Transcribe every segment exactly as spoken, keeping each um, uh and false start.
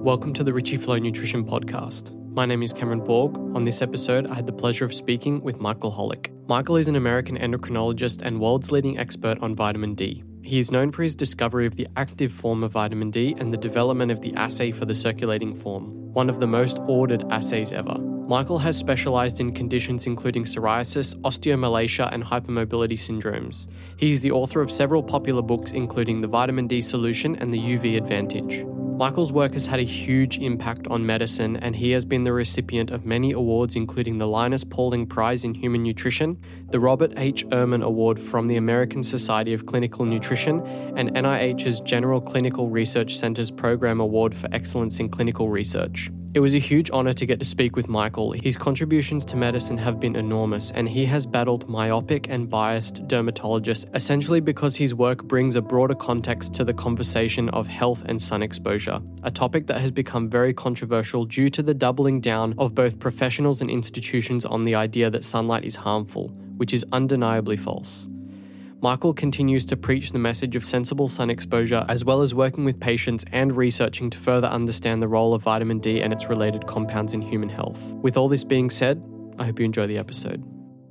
Welcome to the Richie Flow Nutrition Podcast. My name is Cameron Borg. On this episode, I had the pleasure of speaking with Michael Holick. Michael is an American endocrinologist and world's leading expert on vitamin D. He is known for his discovery of the active form of vitamin D and the development of the assay for the circulating form, one of the most ordered assays ever. Michael has specialized in conditions including psoriasis, osteomalacia, and hypermobility syndromes. He is the author of several popular books including The Vitamin D Solution and The U V Advantage. Michael's work has had a huge impact on medicine, and he has been the recipient of many awards including the Linus Pauling Prize in Human Nutrition, the Robert H. Ehrman Award from the American Society of Clinical Nutrition, and N I H's General Clinical Research Center's Program Award for Excellence in Clinical Research. It was a huge honor to get to speak with Michael. His contributions to medicine have been enormous, and he has battled myopic and biased dermatologists essentially because his work brings a broader context to the conversation of health and sun exposure, a topic that has become very controversial due to the doubling down of both professionals and institutions on the idea that sunlight is harmful, which is undeniably false. Michael continues to preach the message of sensible sun exposure, as well as working with patients and researching to further understand the role of vitamin D and its related compounds in human health. With all this being said, I hope you enjoy the episode.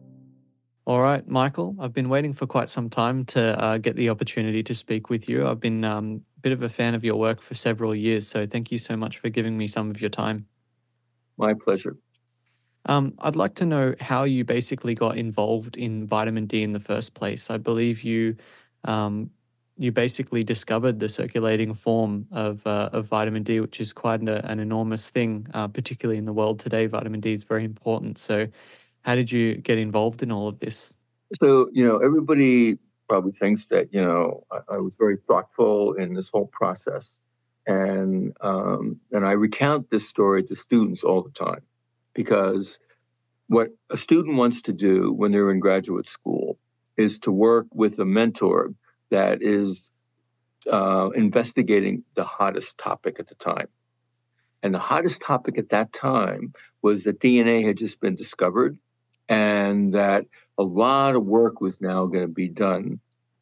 All right, Michael, I've been waiting for quite some time to uh, get the opportunity to speak with you. I've been um, a bit of a fan of your work for several years, so thank you so much for giving me some of your time. My pleasure. Um, I'd like to know how you basically got involved in vitamin D in the first place. I believe you um, you basically discovered the circulating form of uh, of vitamin D, which is quite a, an enormous thing, uh, particularly in the world today. Vitamin D is very important. So how did you get involved in all of this? So, you know, everybody probably thinks that, you know, I, I was very thoughtful in this whole process. And um, and I recount this story to students all the time. Because what a student wants to do when they're in graduate school is to work with a mentor that is uh, investigating the hottest topic at the time. And the hottest topic at that time was that D N A had just been discovered and that a lot of work was now going to be done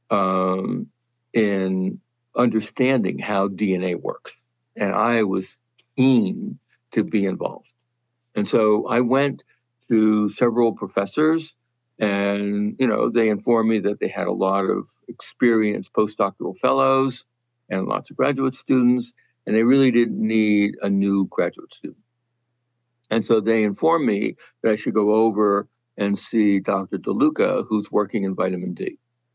um, in understanding how D N A works. And I was keen to be involved. And so I went to several professors and, you know, they informed me that they had a lot of experienced postdoctoral fellows and lots of graduate students, and they really didn't need a new graduate student. And so they informed me that I should go over and see Doctor DeLuca, who's working in vitamin D.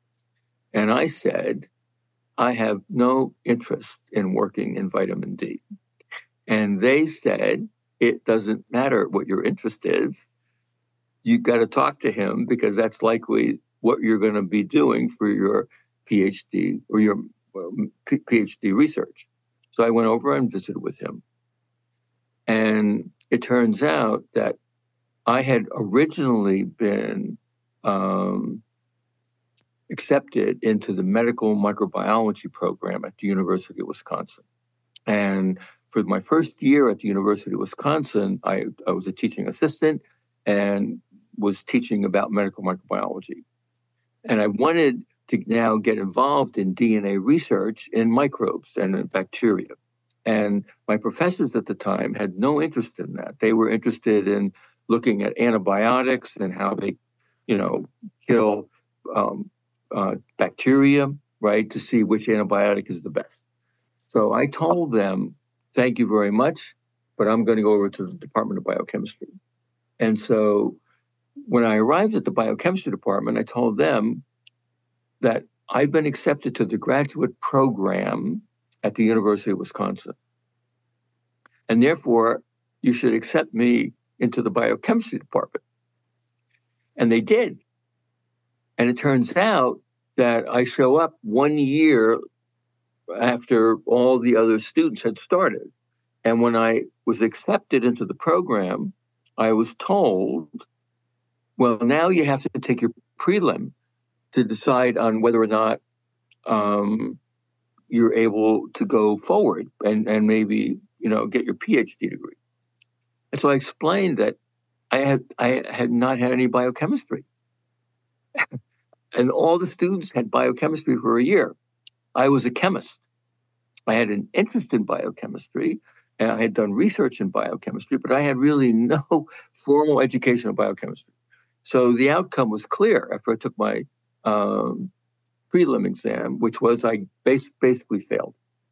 And I said, I have no interest in working in vitamin D. And they said, it doesn't matter what your interest is. You've got to talk to him because that's likely what you're going to be doing for your PhD or your P- PhD research. So I went over and visited with him. And it turns out that I had originally been um, accepted into the medical microbiology program at the University of Wisconsin. And for my first year at the University of Wisconsin, I, I was a teaching assistant and was teaching about medical microbiology. And I wanted to now get involved in D N A research in microbes and in bacteria. And my professors at the time had no interest in that. They were interested in looking at antibiotics and how they, you know, kill um, uh, bacteria, right, to see which antibiotic is the best. So I told them, thank you very much, but I'm going to go over to the Department of Biochemistry. And so when I arrived at the biochemistry department, I told them that I've been accepted to the graduate program at the University of Wisconsin. And therefore, you should accept me into the biochemistry department. And they did. And it turns out that I show up one year after all the other students had started. And when I was accepted into the program, I was told, well, now you have to take your prelim to decide on whether or not um, you're able to go forward and, and maybe, you know, get your PhD degree. And so I explained that I had I had not had any biochemistry. And all the students had biochemistry for a year. I was a chemist. I had an interest in biochemistry, And I had done research in biochemistry, but I had really no formal education in biochemistry. So the outcome was clear after I took my um, prelim exam, which was I bas- basically failed.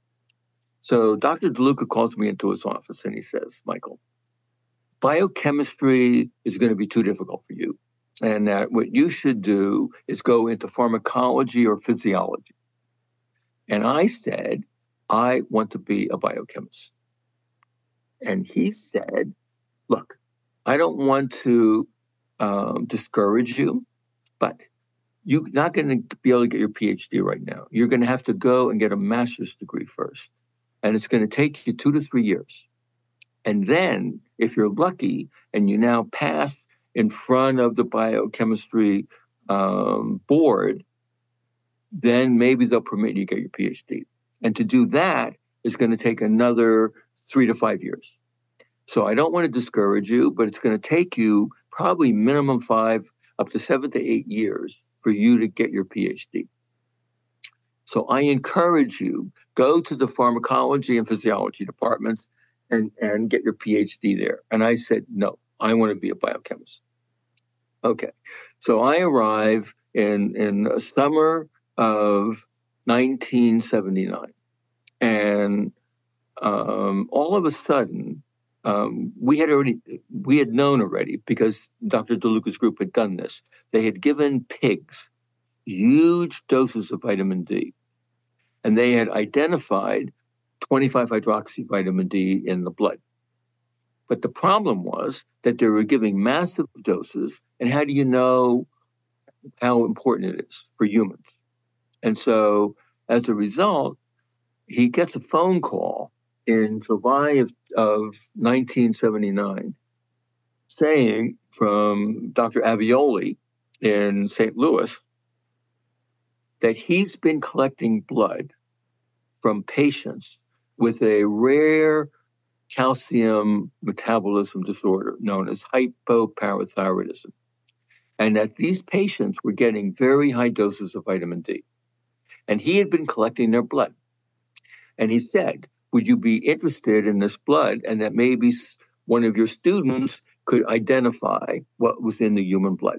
So Doctor DeLuca calls me into his office and he says, Michael, biochemistry is going to be too difficult for you. And that what you should do is go into pharmacology or physiology. And I said, I want to be a biochemist. And he said, look, I don't want to um, discourage you, but you're not going to be able to get your PhD right now. You're going to have to go and get a master's degree first. And it's going to take you two to three years. And then, if you're lucky and you now pass in front of the biochemistry um, board, then maybe they'll permit you to get your PhD. And to do that is going to take another three to five years. So I don't want to discourage you, but it's going to take you probably minimum five, up to seven to eight years for you to get your PhD. So I encourage you, go to the pharmacology and physiology departments and, and get your PhD there. And I said, no, I want to be a biochemist. Okay. So I arrive in, in the summer of nineteen seventy-nine. And um, all of a sudden, um, we had already, we had known already because Doctor DeLuca's group had done this. They had given pigs huge doses of vitamin D. And they had identified twenty-five hydroxy vitamin D in the blood. But the problem was that they were giving massive doses. And how do you know how important it is for humans? And so as a result, he gets a phone call in July of, of nineteen seventy-nine saying from Doctor Avioli in Saint Louis that he's been collecting blood from patients with a rare calcium metabolism disorder known as hypoparathyroidism, and that these patients were getting very high doses of vitamin D. And he had been collecting their blood. And he said, would you be interested in this blood? And that maybe one of your students could identify what was in the human blood.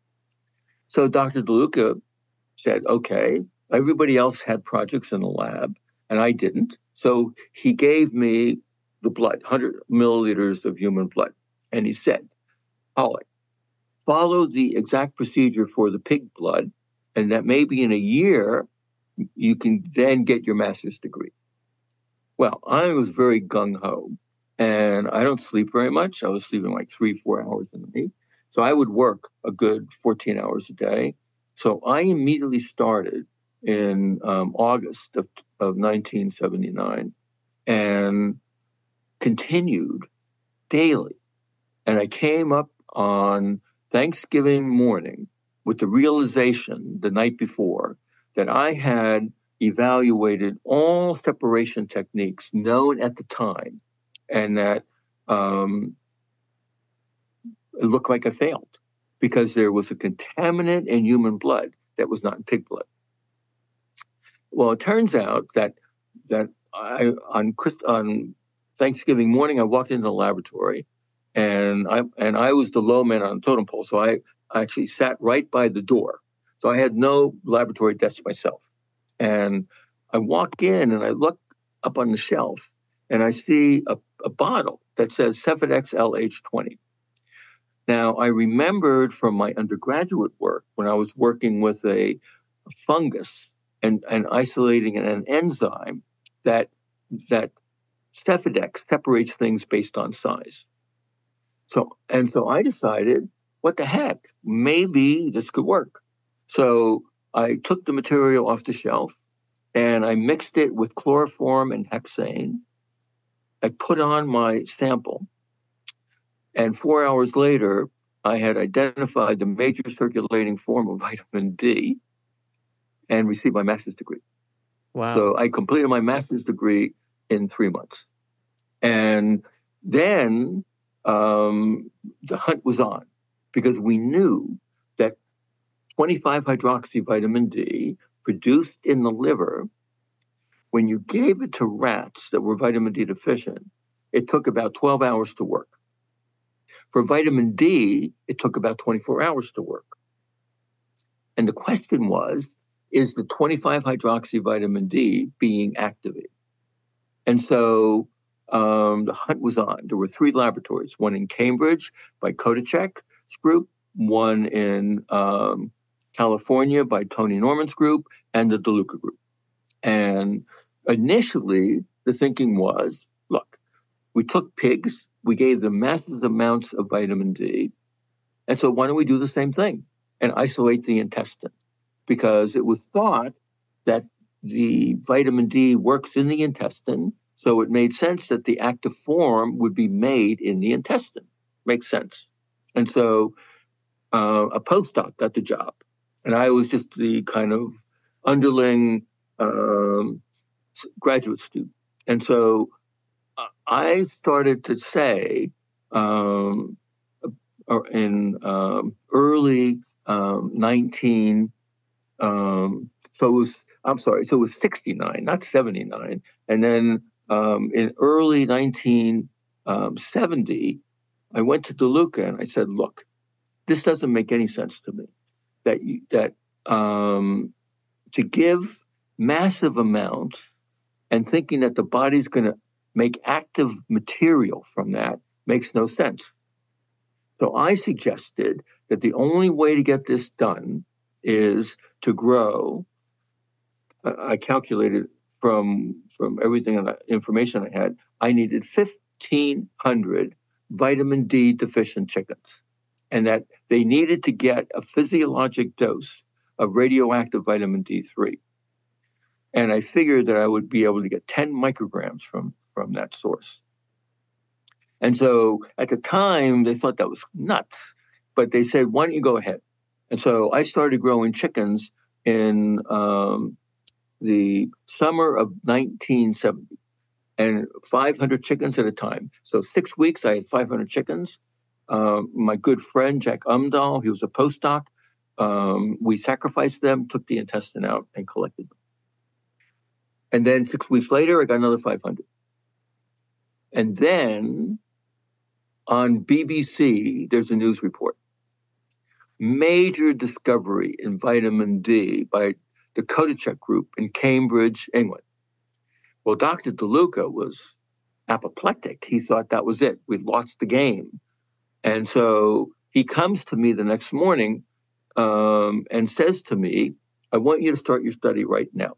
So Doctor DeLuca said, okay, everybody else had projects in the lab and I didn't. So he gave me the blood, one hundred milliliters of human blood. And he said, Holly, follow the exact procedure for the pig blood, and that maybe in a year, you can then get your master's degree. Well, I was very gung-ho, and I don't sleep very much. I was sleeping like three, four hours a night. So I would work a good fourteen hours a day. So I immediately started in um, August of, of nineteen seventy-nine and continued daily. And I came up on Thanksgiving morning with the realization the night before that I had evaluated all separation techniques known at the time, and that um, it looked like I failed because there was a contaminant in human blood that was not in pig blood. Well, it turns out that that I on Christ, on Thanksgiving morning I walked into the laboratory, and I and I was the low man on the totem pole, so I actually sat right by the door. So I had no laboratory desk myself. And I walk in and I look up on the shelf and I see a, a bottle that says Cefidex L H twenty. Now, I remembered from my undergraduate work when I was working with a, a fungus and, and isolating an enzyme that, that Cefidex separates things based on size. So, and so I decided, what the heck, maybe this could work. So I took the material off the shelf and I mixed it with chloroform and hexane. I put on my sample, and four hours later, I had identified the major circulating form of vitamin D and received my master's degree. Wow. So I completed my master's degree in three months. And then um, the hunt was on because we knew that twenty-five hydroxy vitamin D produced in the liver, when you gave it to rats that were vitamin D deficient, it took about twelve hours to work. For vitamin D, it took about twenty-four hours to work. And the question was, is the twenty-five hydroxy vitamin D being activated? And so um, the hunt was on. There were three laboratories, one in Cambridge by Kotichek's group, one in um, California by Tony Norman's group, and the DeLuca group. And initially, the thinking was, look, we took pigs, we gave them massive amounts of vitamin D, and so why don't we do the same thing and isolate the intestine? Because it was thought that the vitamin D works in the intestine, so it made sense that the active form would be made in the intestine. Makes sense. And so uh, a postdoc got the job, and I was just the kind of underling um, graduate student. And so I started to say um, in um, early um, nineteen, um, so it was, I'm sorry, so it was sixty-nine, not seventy-nine. And then um, in early nineteen seventy, I went to DeLuca and I said, look, this doesn't make any sense to me. That, you, that um, to give massive amounts and thinking that the body's going to make active material from that makes no sense. So I suggested that the only way to get this done is to grow. Uh, I calculated from, from everything and the information I had, I needed fifteen hundred vitamin D deficient chickens, and that they needed to get a physiologic dose of radioactive vitamin D three. And I figured that I would be able to get ten micrograms from, from that source. And so at the time, they thought that was nuts, but they said, why don't you go ahead? And so I started growing chickens in um, the summer of nineteen seventy, and five hundred chickens at a time. So six weeks, I had five hundred chickens. Um, my good friend, Jack Umdahl, he was a postdoc. Um, we sacrificed them, took the intestine out, and collected them. And then six weeks later, I got another five hundred. And then on B B C, there's a news report. Major discovery in vitamin D by the Kotichek group in Cambridge, England. Well, Doctor DeLuca was apoplectic. He thought that was it. We'd lost the game. And so he comes to me the next morning um, and says to me, I want you to start your study right now.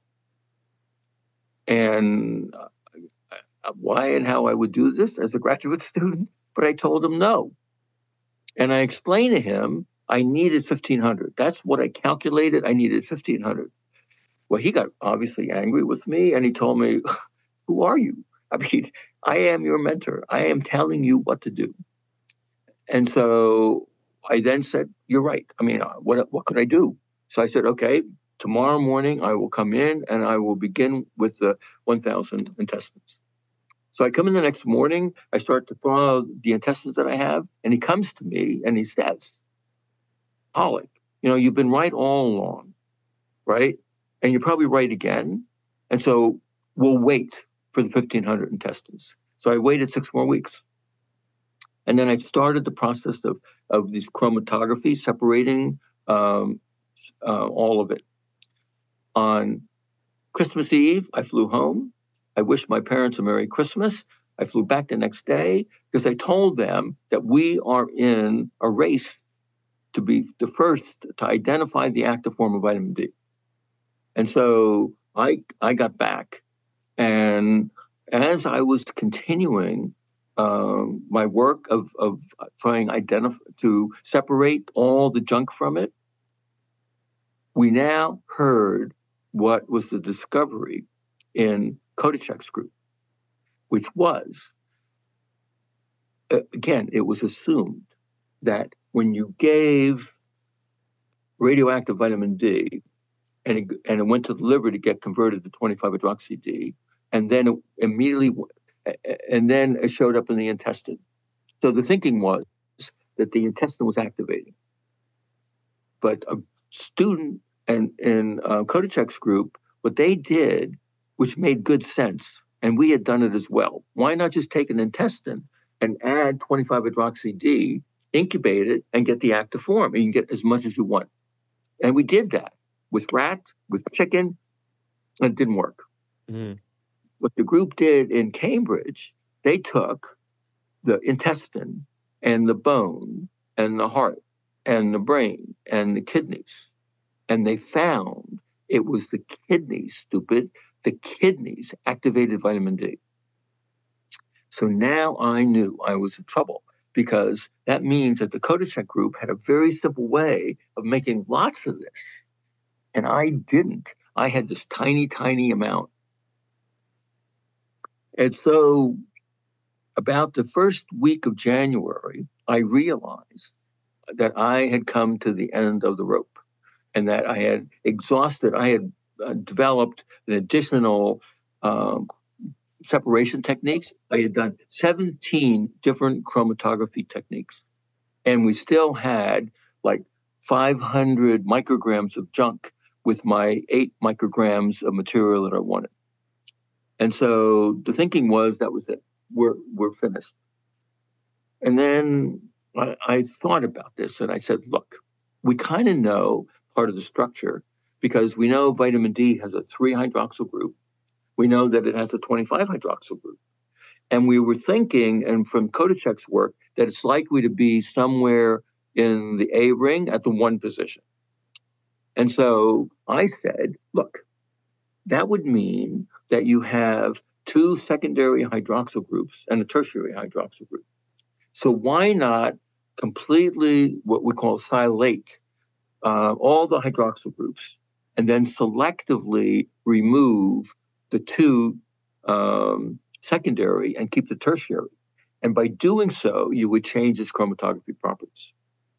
And uh, why and how I would do this as a graduate student, but I told him no. And I explained to him I needed fifteen hundred. That's what I calculated. I needed fifteen hundred. Well, he got obviously angry with me, and he told me, who are you? I mean, I am your mentor. I am telling you what to do. And so I then said, you're right. I mean, what, what could I do? So I said, okay, tomorrow morning I will come in and I will begin with the one thousand intestines. So I come in the next morning, I start to follow the intestines that I have, and he comes to me and he says, Holick, you know, you've been right all along, right? And you're probably right again. And so we'll wait for the fifteen hundred intestines. So I waited six more weeks. And then I started the process of, of these chromatography, separating um, uh, all of it. On Christmas Eve, I flew home. I wished my parents a Merry Christmas. I flew back the next day because I told them that we are in a race to be the first to identify the active form of vitamin D. And so I I got back, and as I was continuing um, my work of of trying identify to separate all the junk from it, we now heard what was the discovery in Kotichek's group, which was, again, it was assumed that when you gave radioactive vitamin D and it, and it went to the liver to get converted to twenty-five hydroxy D, and then it immediately, and then it showed up in the intestine. So the thinking was that the intestine was activating. But a student and in uh, Kotichek's group, what they did, which made good sense, And we had done it as well. Why not just take an intestine and add twenty-five hydroxy D, incubate it, and get the active form? And you can get as much as you want. And we did that with rats, with chicken, and it didn't work. Mm. What the group did in Cambridge, they took the intestine and the bone and the heart and the brain and the kidneys, and they found it was the kidneys, stupid, the kidneys activated vitamin D. So now I knew I was in trouble, because that means that the Kotichek group had a very simple way of making lots of this. And I didn't. I had this tiny, tiny amount. And so about the first week of January, I realized that I had come to the end of the rope, and that I had exhausted, I had uh, developed an additional um, separation techniques. I had done seventeen different chromatography techniques, and we still had like five hundred micrograms of junk with my eight micrograms of material that I wanted. And so the thinking was that was it. We're, we're finished. And then I, I thought about this, and I said, look, we kind of know part of the structure, because we know vitamin D has a three hydroxyl group. We know that it has a twenty-five hydroxyl group. And we were thinking, and from Kotichek's work, that it's likely to be somewhere in the A ring at the one position. And so I said, look, that would mean that you have two secondary hydroxyl groups and a tertiary hydroxyl group. So why not completely what we call silate uh, all the hydroxyl groups, and then selectively remove the two um, secondary and keep the tertiary. And by doing so, you would change its chromatography properties.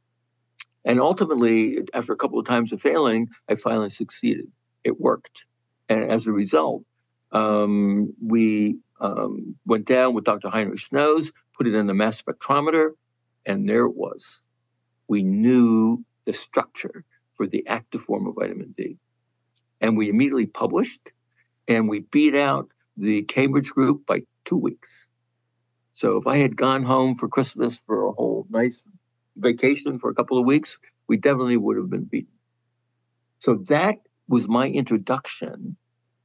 And ultimately, after a couple of times of failing, I finally succeeded. It worked. And as a result, um, we um, went down with Doctor Heinrich Snows, put it in the mass spectrometer, and there it was. We knew the structure for the active form of vitamin D. And we immediately published, and we beat out the Cambridge group by two weeks. So if I had gone home for Christmas for a whole nice vacation for a couple of weeks, we definitely would have been beaten. So that was my introduction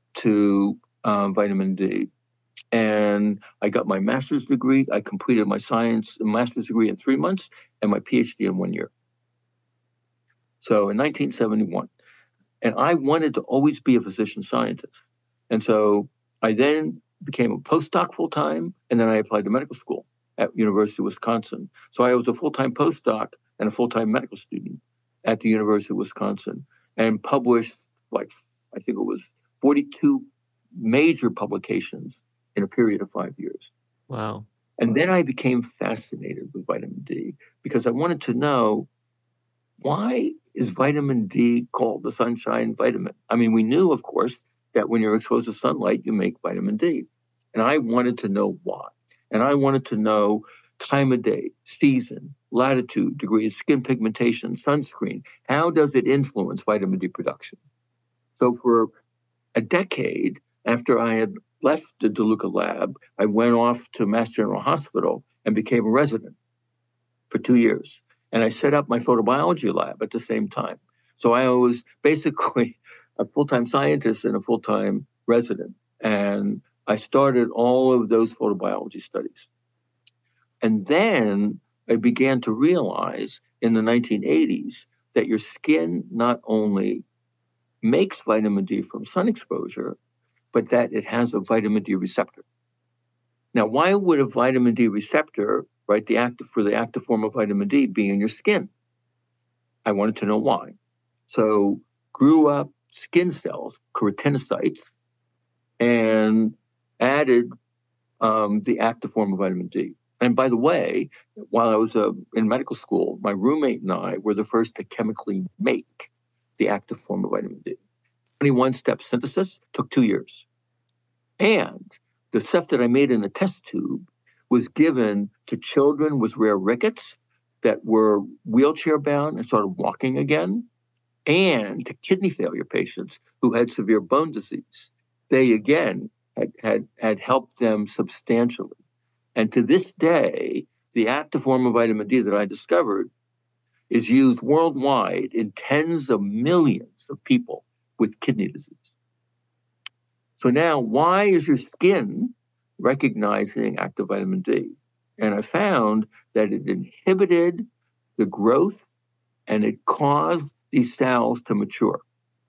to um, vitamin D. And I got my master's degree. I completed my science master's degree in three months and my PhD in one year. So in nineteen seventy-one. And I wanted to always be a physician scientist. And so I then became a postdoc full-time, and then I applied to medical school at University of Wisconsin. So I was a full-time postdoc and a full-time medical student at the University of Wisconsin, and published, like, I think it was forty-two major publications in a period of five years. Wow. And then I became fascinated with vitamin D, because I wanted to know, why is vitamin D called the sunshine vitamin? I mean, we knew, of course, that when you're exposed to sunlight, you make vitamin D. And I wanted to know why. And I wanted to know time of day, season, latitude, degree of skin pigmentation, sunscreen. How does it influence vitamin D production? So for a decade after I had left the DeLuca lab, I went off to Mass General Hospital and became a resident for two years. And I set up my photobiology lab at the same time. So I was basically a full-time scientist and a full-time resident. And I started all of those photobiology studies. And then I began to realize in the nineteen eighties that your skin not only makes vitamin D from sun exposure, but that it has a vitamin D receptor. Now, why would a vitamin D receptor, right, the active for the active form of vitamin D, be in your skin? I wanted to know why. So grew up skin cells, keratinocytes, and added um, the active form of vitamin D. And by the way, while I was uh, in medical school, my roommate and I were the first to chemically make the active form of vitamin D. twenty-one step synthesis took two years. And the stuff that I made in a test tube was given to children with rare rickets that were wheelchair bound and started walking again, and to kidney failure patients who had severe bone disease. They, again, had, had, had helped them substantially. And to this day, the active form of vitamin D that I discovered is used worldwide in tens of millions of people with kidney disease. So now, why is your skin recognizing active vitamin D? And I found that it inhibited the growth and it caused these cells to mature.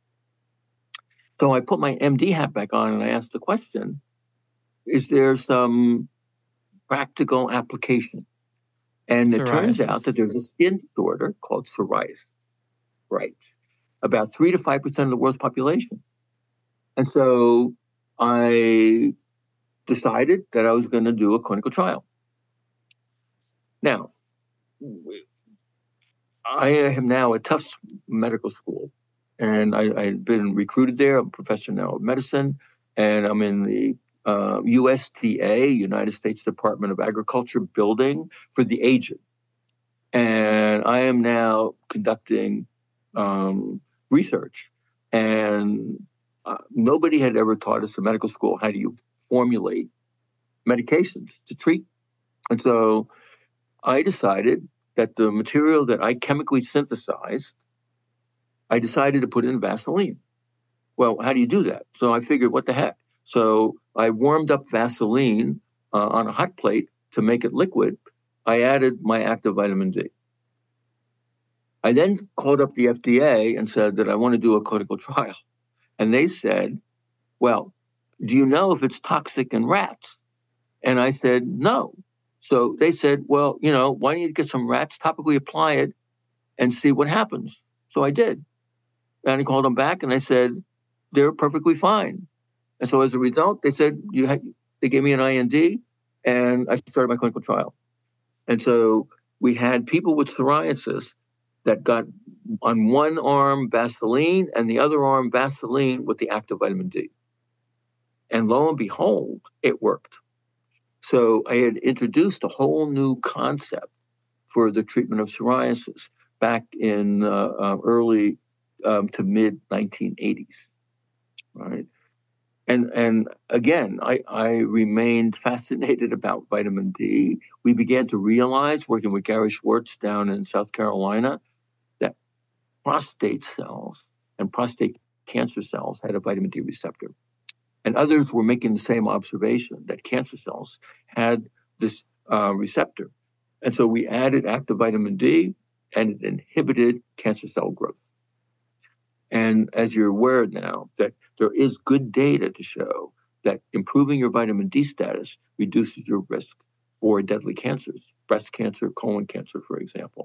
So I put my M D hat back on and I asked the question, is there some practical application? And it turns out that there's a skin disorder called psoriasis, right? About three to five percent of the world's population. And so I decided that I was going to do a clinical trial. Now, I am now at Tufts Medical School, and I, I've been recruited there. I'm a professor now of medicine, and I'm in the uh, U S D A, United States Department of Agriculture building for the aged. And I am now conducting um, research. And uh, nobody had ever taught us in medical school how do you formulate medications to treat. And so I decided that the material that I chemically synthesized, I decided to put in Vaseline. Well, how do you do that? So I figured, what the heck? So I warmed up Vaseline uh, on a hot plate to make it liquid. I added my active vitamin D. I then called up the F D A and said that I want to do a clinical trial. And they said, well, do you know if it's toxic in rats? And I said, no. So they said, well, you know, why don't you get some rats, topically apply it, and see what happens? So I did. And I called them back and I said, they're perfectly fine. And so as a result, they said, you had, they gave me an I N D and I started my clinical trial. And so we had people with psoriasis that got on one arm Vaseline and the other arm Vaseline with the active vitamin D. And lo and behold, it worked. So I had introduced a whole new concept for the treatment of psoriasis back in uh, uh, early um, to mid nineteen eighties, right? And and again, I, I remained fascinated about vitamin D. We began to realize, working with Gary Schwartz down in South Carolina, that prostate cells and prostate cancer cells had a vitamin D receptor. And others were making the same observation, that cancer cells had this uh, receptor. And so we added active vitamin D, and it inhibited cancer cell growth. And as you're aware now, that there is good data to show that improving your vitamin D status reduces your risk for deadly cancers, breast cancer, colon cancer, for example.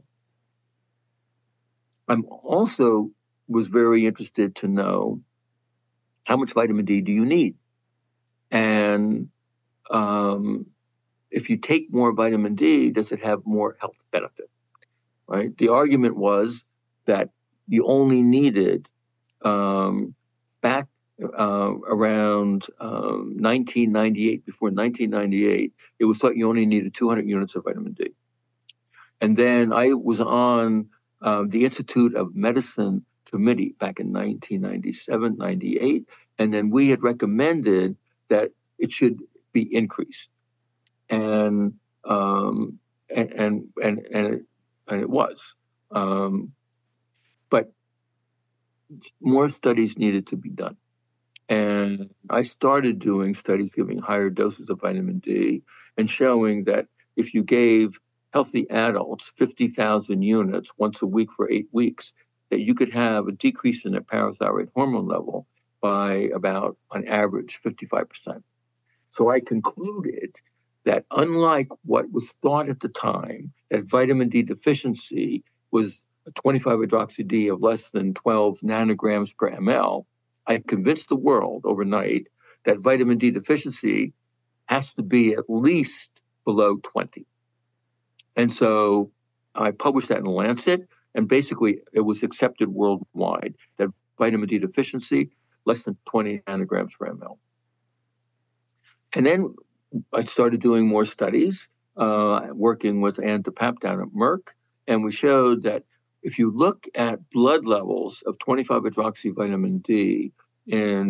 I'm also was very interested to know how much vitamin D do you need? And um, if you take more vitamin D, does it have more health benefit? Right? The argument was that you only needed um, back uh, around um, nineteen ninety-eight, before nineteen ninety-eight, it was thought you only needed two hundred units of vitamin D. And then I was on uh, the Institute of Medicine committee back in nineteen ninety-seven, ninety-eight, and then we had recommended that it should be increased. And um, and, and, and, and, it, and it was. Um, but more studies needed to be done. And I started doing studies giving higher doses of vitamin D and showing that if you gave healthy adults fifty thousand units once a week for eight weeks, that you could have a decrease in their parathyroid hormone level by about, on average, fifty-five percent. So I concluded that unlike what was thought at the time, that vitamin D deficiency was a twenty-five hydroxy D of less than twelve nanograms per ml, I convinced the world overnight that vitamin D deficiency has to be at least below twenty. And so I published that in Lancet, and basically it was accepted worldwide that vitamin D deficiency, less than twenty nanograms per ml. And then I started doing more studies, uh, working with Ann DePape down at Merck, and we showed that if you look at blood levels of twenty-five hydroxy vitamin D in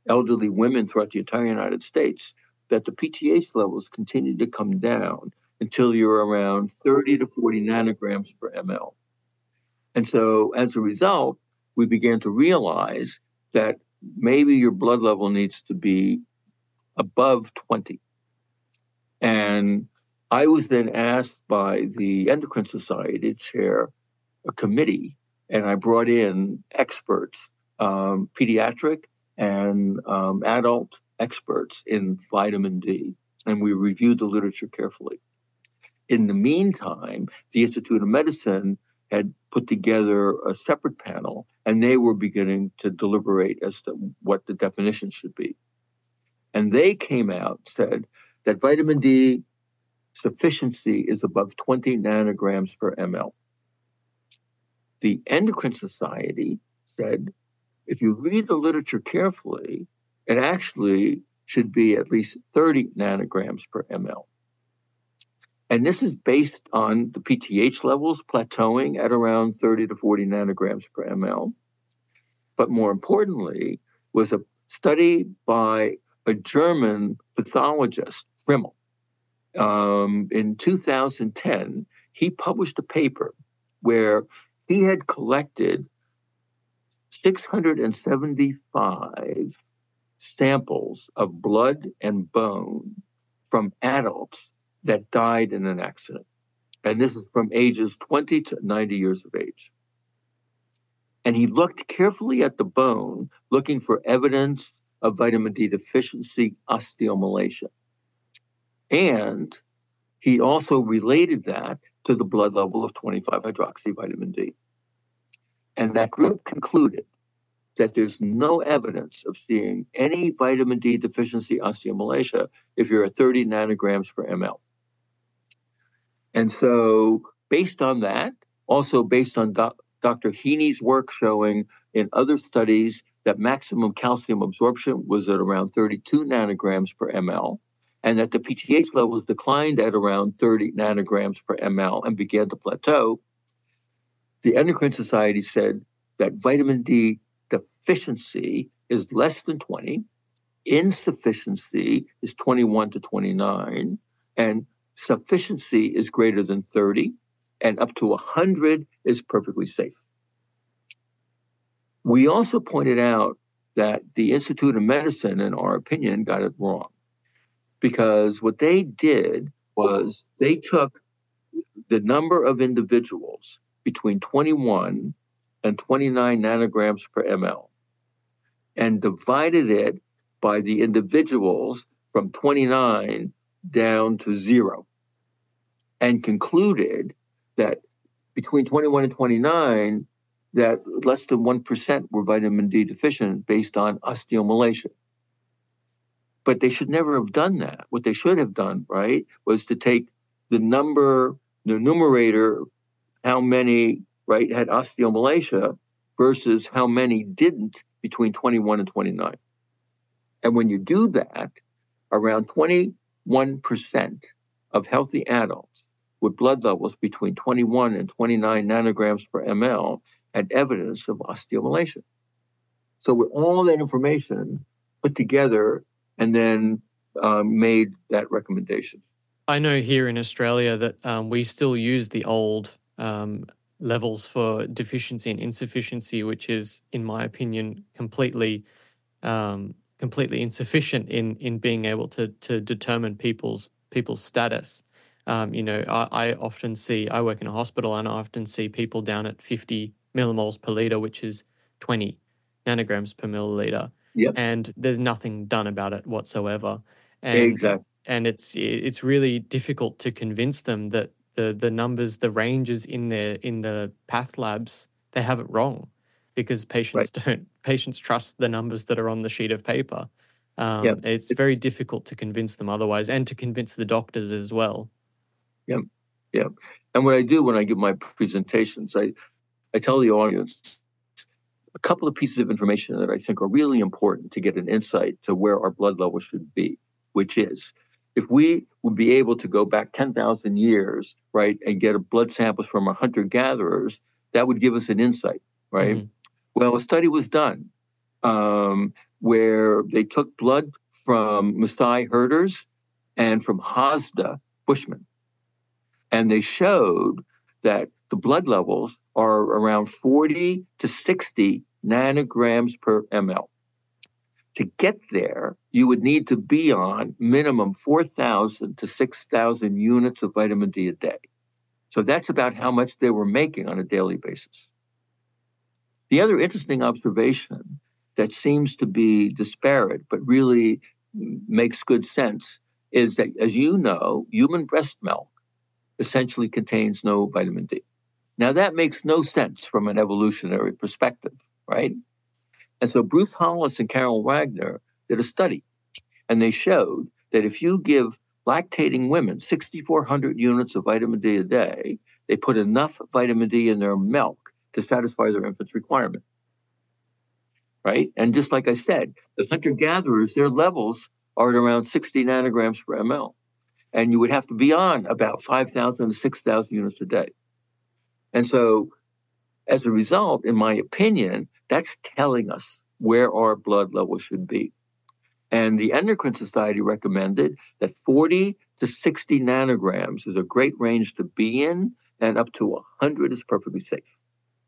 elderly women throughout the entire United States, that the P T H levels continue to come down until you're around thirty to forty nanograms per ml. And so as a result, we began to realize that maybe your blood level needs to be above twenty. And I was then asked by the Endocrine Society to chair a committee, and I brought in experts, um, pediatric and um, adult experts in vitamin D, and we reviewed the literature carefully. In the meantime, the Institute of Medicine had put together a separate panel, and they were beginning to deliberate as to what the definition should be. And they came out, said that vitamin D sufficiency is above twenty nanograms per ml. The Endocrine Society said, if you read the literature carefully, it actually should be at least thirty nanograms per ml. And this is based on the P T H levels plateauing at around thirty to forty nanograms per ml. But more importantly, was a study by a German pathologist, Frimmel. Um, in two thousand ten, he published a paper where he had collected six hundred seventy-five samples of blood and bone from adults that died in an accident. And this is from ages twenty to ninety years of age. And he looked carefully at the bone, looking for evidence of vitamin D deficiency osteomalacia. And he also related that to the blood level of twenty-five hydroxy vitamin D. And that group concluded that there's no evidence of seeing any vitamin D deficiency osteomalacia if you're at thirty nanograms per ml. And so based on that, also based on doc, Doctor Heaney's work showing in other studies that maximum calcium absorption was at around thirty-two nanograms per ml, and that the P T H levels declined at around thirty nanograms per ml and began to plateau, the Endocrine Society said that vitamin D deficiency is less than twenty, insufficiency is twenty-one to twenty-nine, and sufficiency is greater than thirty, and up to one hundred is perfectly safe. We also pointed out that the Institute of Medicine, in our opinion, got it wrong, because what they did was they took the number of individuals between twenty-one and twenty-nine nanograms per ml and divided it by the individuals from twenty-nine down to zero, and concluded that between twenty-one and twenty-nine, that less than one percent were vitamin D deficient based on osteomalacia. But they should never have done that. What they should have done, right, was to take the number, the numerator, how many, right, had osteomalacia versus how many didn't between twenty-one and twenty-nine. And when you do that, around twenty-one percent of healthy adults with blood levels between twenty-one and twenty-nine nanograms per ml had evidence of osteomalacia. So with all that information put together and then um, made that recommendation. I know here in Australia that um, we still use the old um, levels for deficiency and insufficiency, which is, in my opinion, completely um, completely insufficient in in being able to to determine people's people's status. Um, you know, I, I often see, I work in a hospital, and I often see people down at fifty millimoles per liter, which is twenty nanograms per milliliter. Yep. And there's nothing done about it whatsoever. And, Exactly. And it's it's really difficult to convince them that the the numbers, the ranges in their in the path labs, they have it wrong, because patients right. don't patients trust the numbers that are on the sheet of paper. Um, yep. It's, it's very difficult to convince them otherwise, and to convince the doctors as well. Yep, yep. And what I do when I give my presentations, I I tell the audience a couple of pieces of information that I think are really important to get an insight to where our blood level should be, which is, if we would be able to go back ten thousand years, right, and get a blood samples from our hunter-gatherers, that would give us an insight, right? Mm-hmm. Well, a study was done um, where they took blood from Maasai herders and from Hadza Bushmen. And they showed that the blood levels are around forty to sixty nanograms per ml. To get there, you would need to be on minimum four thousand to six thousand units of vitamin D a day. So that's about how much they were making on a daily basis. The other interesting observation that seems to be disparate, but really makes good sense, is that, as you know, human breast milk essentially contains no vitamin D. Now, that makes no sense from an evolutionary perspective, right? And so Bruce Hollis and Carol Wagner did a study, and they showed that if you give lactating women six thousand four hundred units of vitamin D a day, they put enough vitamin D in their milk to satisfy their infant's requirement, right? And just like I said, the hunter-gatherers, their levels are at around sixty nanograms per ml. And you would have to be on about five thousand to six thousand units a day. And so, as a result, in my opinion, that's telling us where our blood level should be. And the Endocrine Society recommended that forty to sixty nanograms is a great range to be in, and up to one hundred is perfectly safe.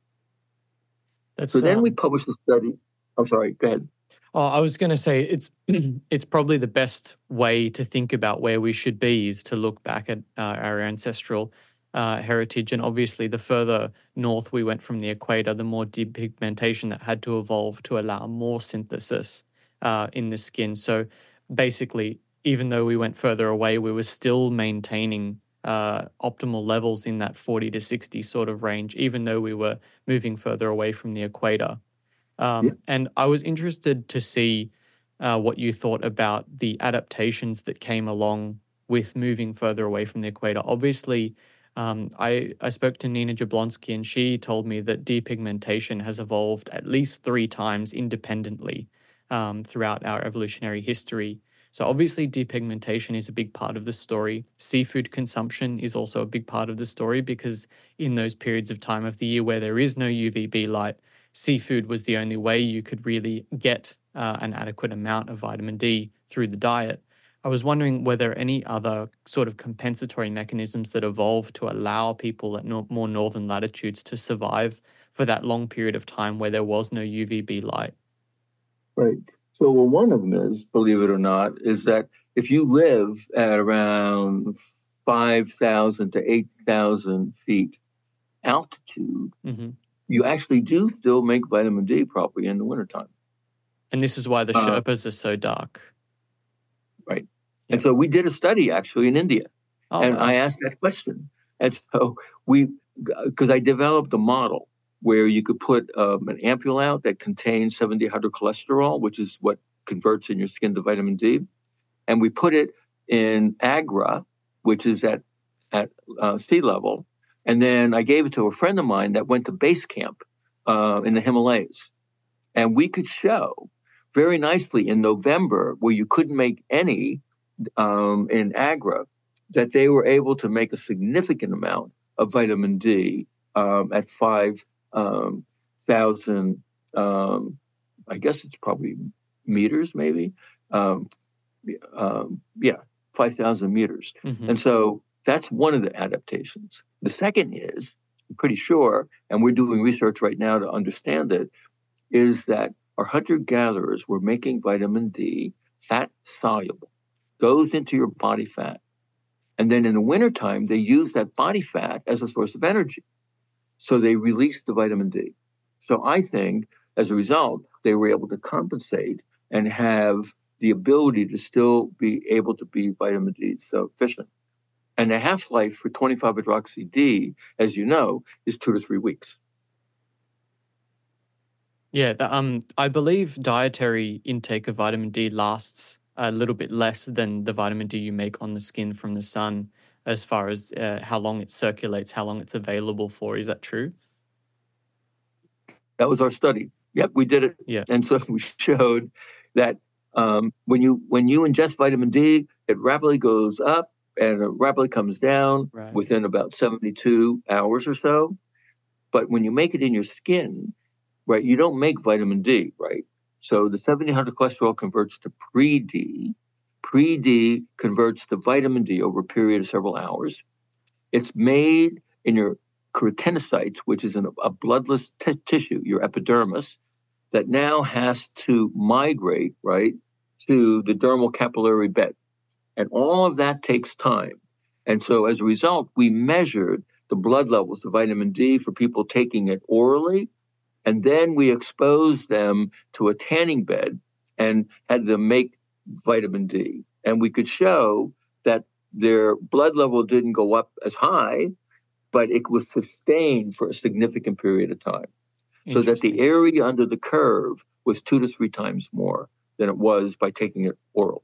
That's, so then um, we published a study. I'm sorry, go ahead. Oh, I was going to say it's it's probably the best way to think about where we should be is to look back at uh, our ancestral uh, heritage. And obviously, the further north we went from the equator, the more depigmentation that had to evolve to allow more synthesis uh, in the skin. So basically, even though we went further away, we were still maintaining uh, optimal levels in that forty to sixty sort of range, even though we were moving further away from the equator. Um, yeah. And I was interested to see uh, what you thought about the adaptations that came along with moving further away from the equator. Obviously, um, I, I spoke to Nina Jablonski, and she told me that depigmentation has evolved at least three times independently um, throughout our evolutionary history. So obviously, depigmentation is a big part of the story. Seafood consumption is also a big part of the story, because in those periods of time of the year where there is no U V B light, seafood was the only way you could really get uh, an adequate amount of vitamin D through the diet. I was wondering, were there any other sort of compensatory mechanisms that evolved to allow people at no- more northern latitudes to survive for that long period of time where there was no U V B light? Right. So well, one of them is, believe it or not, is that if you live at around five thousand to eight thousand feet altitude, mm-hmm. you actually do still make vitamin D probably in the wintertime. And this is why the Sherpas uh, are so dark. Right. Yeah. And so we did a study actually in India. Oh, and wow. I asked that question. And so we, because I developed a model where you could put um, an ampule out that contains seven-dehydrocholesterol, which is what converts in your skin to vitamin D. And we put it in Agra, which is at, at uh, sea level. And then I gave it to a friend of mine that went to base camp uh, in the Himalayas. And we could show very nicely in November, where you couldn't make any um, in Agra, that they were able to make a significant amount of vitamin D um, at five um, thousand, um, I guess it's probably meters, maybe. Um, um, yeah, five thousand meters. Mm-hmm. And so that's one of the adaptations. The second is, I'm pretty sure, and we're doing research right now to understand it, is that our hunter-gatherers were making vitamin D fat soluble, goes into your body fat. And then in the wintertime, they use that body fat as a source of energy. So they released the vitamin D. So I think, as a result, they were able to compensate and have the ability to still be able to be vitamin D sufficient. And the half-life for twenty-five hydroxy D, as you know, is two to three weeks. Yeah, the, um, I believe dietary intake of vitamin D lasts a little bit less than the vitamin D you make on the skin from the sun, as far as uh, how long it circulates, how long it's available for. Is that true? That was our study. Yep, we did it. Yeah. And so we showed that um, when you when you ingest vitamin D, it rapidly goes up and it rapidly comes down right. within about seventy-two hours or so. But when you make it in your skin, right, you don't make vitamin D, right? So the seventy hundred cholesterol converts to pre-D. Pre-D converts to vitamin D over a period of several hours. It's made in your keratinocytes, which is in a bloodless t- tissue, your epidermis, that now has to migrate, right, to the dermal capillary bed. And all of that takes time. And so as a result, we measured the blood levels of vitamin D for people taking it orally. And then we exposed them to a tanning bed and had them make vitamin D. And we could show that their blood level didn't go up as high, but it was sustained for a significant period of time. So that the area under the curve was two to three times more than it was by taking it oral.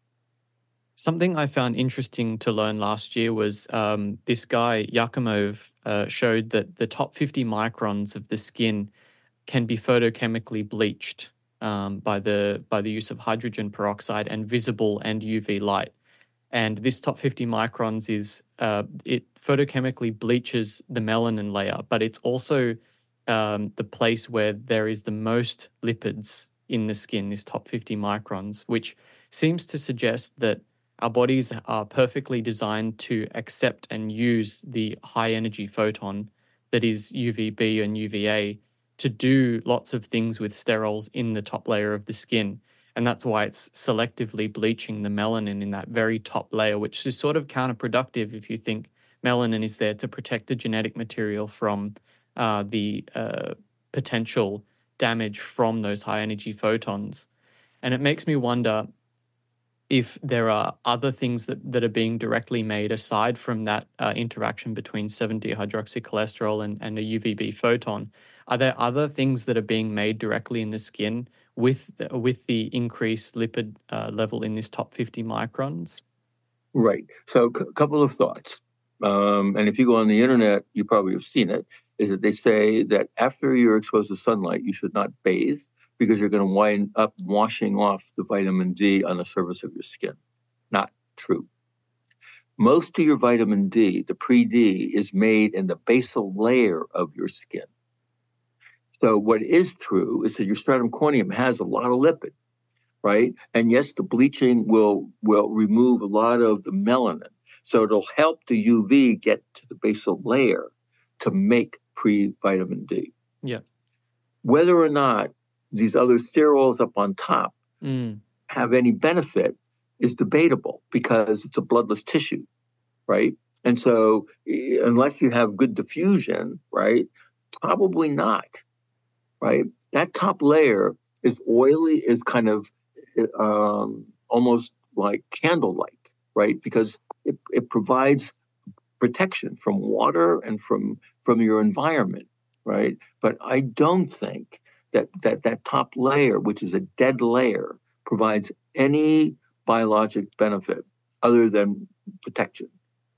Something I found interesting to learn last year was um, this guy, Yakimov, uh, showed that the top fifty microns of the skin can be photochemically bleached um, by the by the use of hydrogen peroxide and visible and U V light. And this top fifty microns is, uh, it photochemically bleaches the melanin layer, but it's also um, the place where there is the most lipids in the skin, this top fifty microns, which seems to suggest that our bodies are perfectly designed to accept and use the high energy photon that is U V B and U V A to do lots of things with sterols in the top layer of the skin. And that's why it's selectively bleaching the melanin in that very top layer, which is sort of counterproductive if you think melanin is there to protect the genetic material from uh, the uh, potential damage from those high energy photons. And it makes me wonder if there are other things that, that are being directly made aside from that uh, interaction between seven dehydroxycholesterol and, and a U V B photon. Are there other things that are being made directly in the skin with the, with the increased lipid uh, level in this top fifty microns? Right. So a c- couple of thoughts. Um, and if you go on the internet, you probably have seen it, is that they say that after you're exposed to sunlight, you should not bathe because you're going to wind up washing off the vitamin D on the surface of your skin. Not true. Most of your vitamin D, the pre-D, is made in the basal layer of your skin. So what is true is that your stratum corneum has a lot of lipid, right? And yes, the bleaching will will remove a lot of the melanin. So it'll help the U V get to the basal layer to make pre-vitamin D. Yeah. Whether or not these other sterols up on top mm. have any benefit is debatable because it's a bloodless tissue, right? And so unless you have good diffusion, right, probably not, right? That top layer is oily, is kind of um, almost like candlelight, right? Because it, it provides protection from water and from, from your environment, right? But I don't think that, that that top layer, which is a dead layer, provides any biologic benefit other than protection.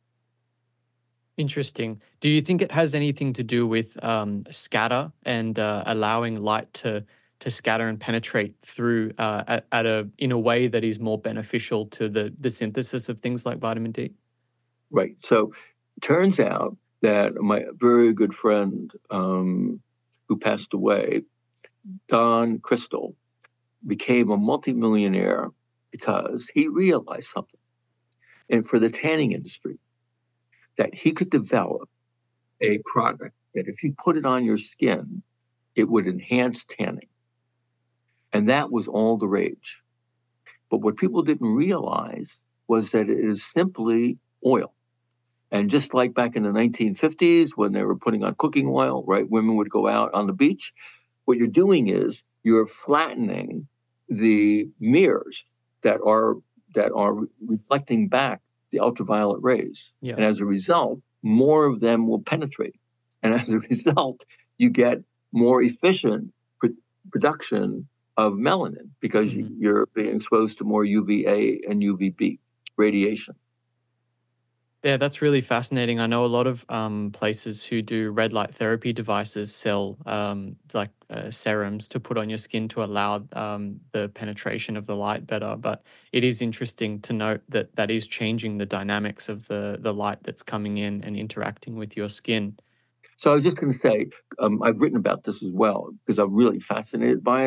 Interesting. Do you think it has anything to do with um, scatter and uh, allowing light to to scatter and penetrate through uh, at, at a in a way that is more beneficial to the the synthesis of things like vitamin D? Right. So it turns out that my very good friend um, who passed away, Don Crystal, became a multimillionaire because he realized something. And for the tanning industry, that he could develop a product that if you put it on your skin, it would enhance tanning. And that was all the rage. But what people didn't realize was that it is simply oil. And just like back in the nineteen fifties, when they were putting on cooking oil, right, women would go out on the beach. What you're doing is you're flattening the mirrors that are that are reflecting back the ultraviolet rays. Yeah. And as a result, more of them will penetrate. And as a result, you get more efficient pr- production of melanin because mm-hmm. you're being exposed to more U V A and U V B radiation. Yeah, that's really fascinating. I know a lot of um, places who do red light therapy devices sell um, like uh, serums to put on your skin to allow um, the penetration of the light better. But it is interesting to note that that is changing the dynamics of the, the light that's coming in and interacting with your skin. So I was just going to say, um, I've written about this as well because I'm really fascinated by it.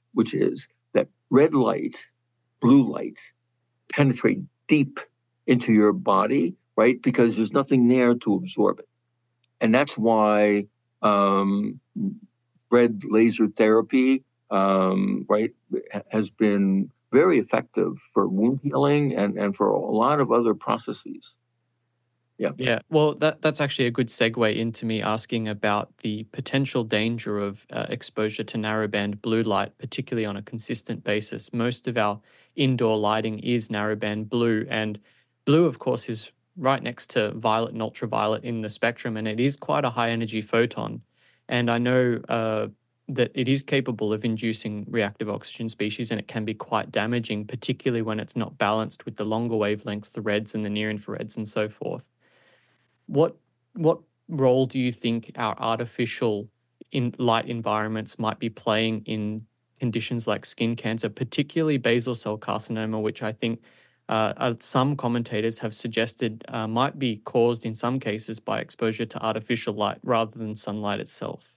which is that red light, blue light penetrate deep into your body, right? Because there's nothing there to absorb it. And that's why um, red laser therapy, um, right, has been very effective for wound healing and, and for a lot of other processes. Yeah. Yeah. Well, that that's actually a good segue into me asking about the potential danger of uh, exposure to narrowband blue light, particularly on a consistent basis. Most of our indoor lighting is narrowband blue, and blue, of course, is right next to violet and ultraviolet in the spectrum, and it is quite a high energy photon. And I know uh, that it is capable of inducing reactive oxygen species, and it can be quite damaging, particularly when it's not balanced with the longer wavelengths, the reds and the near infrareds, and so forth. What what role do you think our artificial in light environments might be playing in conditions like skin cancer, particularly basal cell carcinoma, which I think uh, uh, some commentators have suggested uh, might be caused in some cases by exposure to artificial light rather than sunlight itself?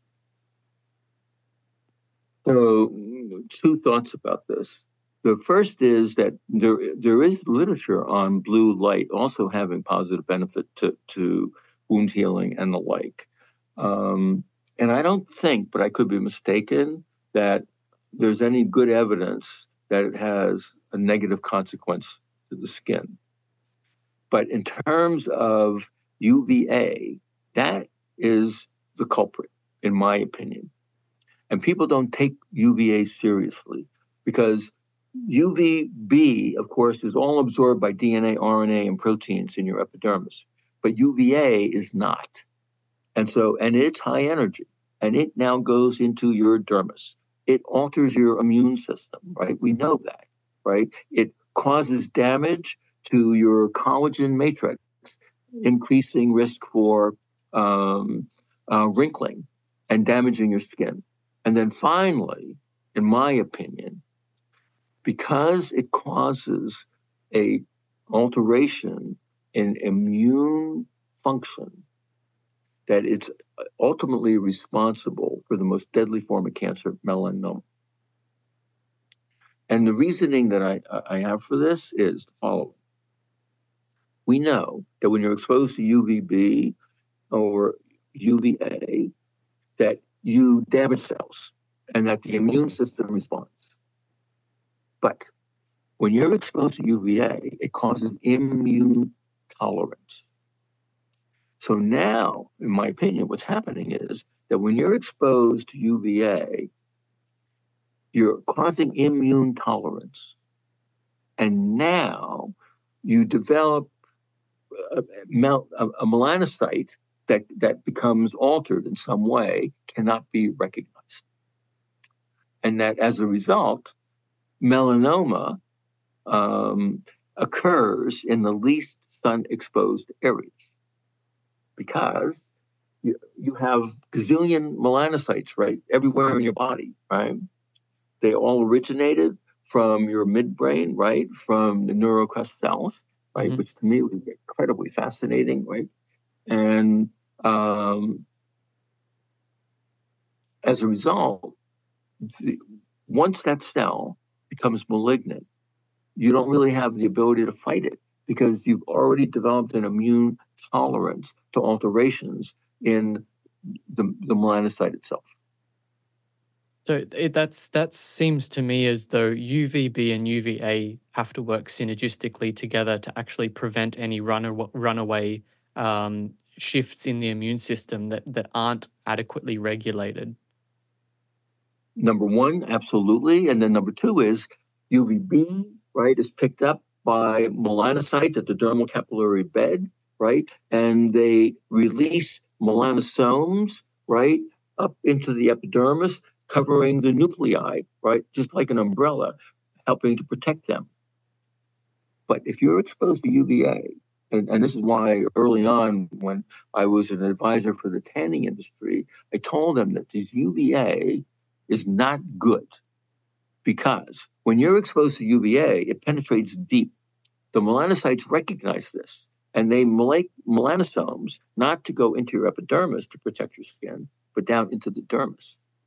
So, two thoughts about this. The first is that there there is literature on blue light also having positive benefit to, to wound healing and the like. Um, and I don't think, but I could be mistaken, that there's any good evidence that it has a negative consequence to the skin. But in terms of U V A, that is the culprit, in my opinion. And people don't take U V A seriously because U V B, of course, is all absorbed by D N A, R N A, and proteins in your epidermis. But U V A is not. And so, and it's high energy, and it now goes into your dermis. It alters your immune system, right? We know that, right? It causes damage to your collagen matrix, increasing risk for um, uh, wrinkling and damaging your skin. And then finally, in my opinion, because it causes a alteration in immune function, that it's ultimately responsible for the most deadly form of cancer, melanoma. And the reasoning that I, I have for this is the following. We know that when you're exposed to U V B or U V A, that you damage cells and that the immune system responds. But when you're exposed to U V A, it causes immune tolerance. So now, in my opinion, what's happening is that when you're exposed to U V A, you're causing immune tolerance. And now you develop a, a melanocyte that, that becomes altered in some way, cannot be recognized. And that as a result, melanoma um, occurs in the least sun-exposed areas because you, you have gazillion melanocytes, right, everywhere in your body, right? They all originated from your midbrain, right, from the neurocrest cells, right, mm-hmm. which to me was incredibly fascinating, right? And um, as a result, the, once that cell becomes malignant, you don't really have the ability to fight it because you've already developed an immune tolerance to alterations in the, the melanocyte itself. So it, that's that seems to me as though U V B and U V A have to work synergistically together to actually prevent any runner, runaway um, shifts in the immune system that, that aren't adequately regulated. Number one, absolutely. And then number two is U V B, right, is picked up by melanocytes at the dermal capillary bed, right? And they release melanosomes, right, up into the epidermis, covering the nuclei, right, just like an umbrella, helping to protect them. But if you're exposed to U V A, and, and this is why early on when I was an advisor for the tanning industry, I told them that this U V A is not good because when you're exposed to U V A, it penetrates deep. The melanocytes recognize this and they make melanosomes not to go into your epidermis to protect your skin, but down into the dermis.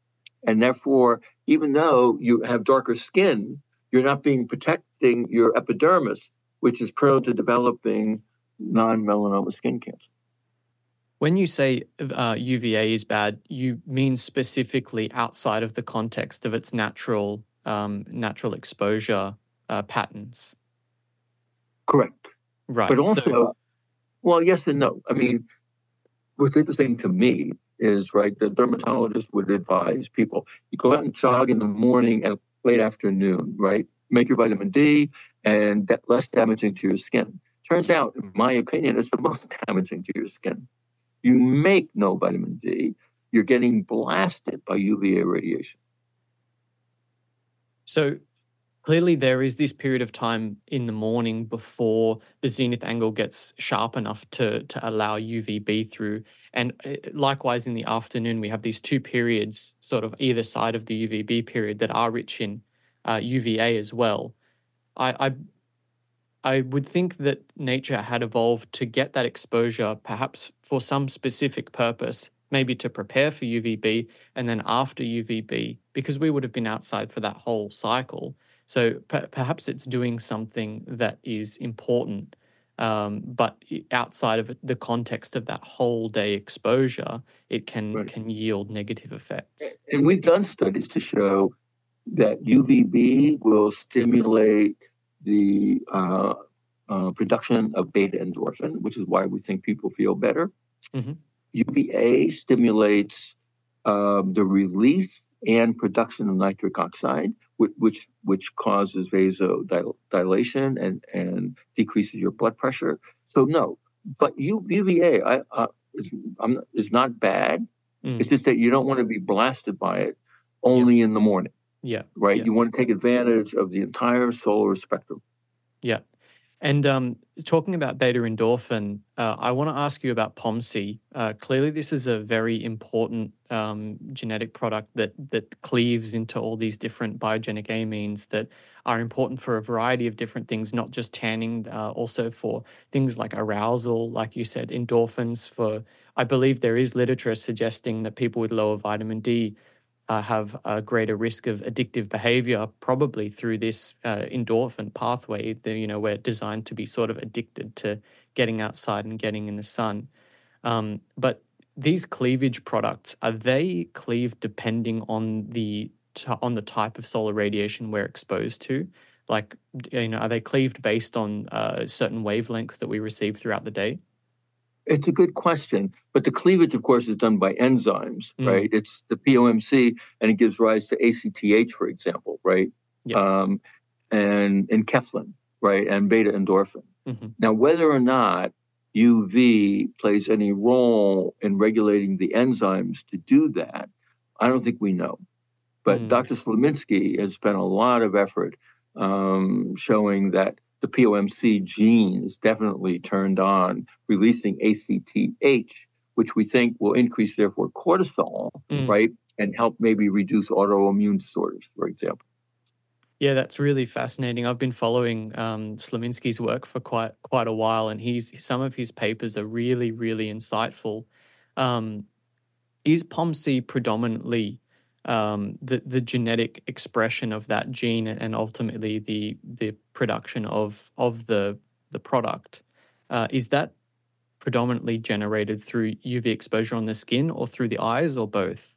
And therefore, even though you have darker skin, you're not being protecting your epidermis, which is prone to developing non-melanoma skin cancer. When you say uh, U V A is bad, you mean specifically outside of the context of its natural um, natural exposure uh, patterns. Correct. Right. But also, so, well, yes and no. I mean, what's interesting to me is, right, the dermatologist would advise people, you go out and jog in the morning and late afternoon, right? Make your vitamin D and that less damaging to your skin. Turns out, in my opinion, it's the most damaging to your skin. You make no vitamin D, you're getting blasted by U V A radiation. So clearly there is this period of time in the morning before the zenith angle gets sharp enough to, to allow U V B through. And likewise in the afternoon, we have these two periods sort of either side of the U V B period that are rich in uh, U V A as well. I, I I would think that nature had evolved to get that exposure perhaps for some specific purpose, maybe to prepare for U V B and then after U V B, because we would have been outside for that whole cycle. So per- perhaps it's doing something that is important, um, but outside of the context of that whole day exposure, it can, Right. can yield negative effects. And we've done studies to show that U V B will stimulate the uh, uh, production of beta endorphin, which is why we think people feel better. Mm-hmm. U V A stimulates um, the release and production of nitric oxide, which which, which causes vasodilation and, and decreases your blood pressure. So no, but U V A I, uh, is, um, is not bad. Mm. It's just that you don't want to be blasted by it only Yep. in the morning. Yeah. Right. Yeah. You want to take advantage of the entire solar spectrum. Yeah. And um, talking about beta endorphin, uh, I want to ask you about POMC. Uh, clearly, this is a very important um, genetic product that that cleaves into all these different biogenic amines that are important for a variety of different things, not just tanning, uh, also for things like arousal, like you said, endorphins. For I believe there is literature suggesting that people with lower vitamin D Uh, have a greater risk of addictive behavior, probably through this uh, endorphin pathway. That, you know, we're designed to be sort of addicted to getting outside and getting in the sun. Um, but these cleavage products, are they cleaved depending on the t- on the type of solar radiation we're exposed to? Like, you know, are they cleaved based on uh, certain wavelengths that we receive throughout the day? It's a good question, but the cleavage, of course, is done by enzymes, Mm. right? It's the P O M C, and it gives rise to A C T H, for example, right? Yep. Um, and enkephalin, right? And beta endorphin. Mm-hmm. Now, whether or not U V plays any role in regulating the enzymes to do that, I don't think we know. But Mm. Doctor Slaminsky has spent a lot of effort um, showing that the P O M C gene is definitely turned on, releasing A C T H, which we think will increase, therefore, cortisol, Mm. right? And help maybe reduce autoimmune disorders, for example. Yeah, that's really fascinating. I've been following um, Slaminsky's work for quite quite a while, and he's some of his papers are really, really insightful. Um, is POMC predominantly um, the the genetic expression of that gene, and ultimately the the production of of the the product? Uh, is that predominantly generated through U V exposure on the skin, or through the eyes, or both?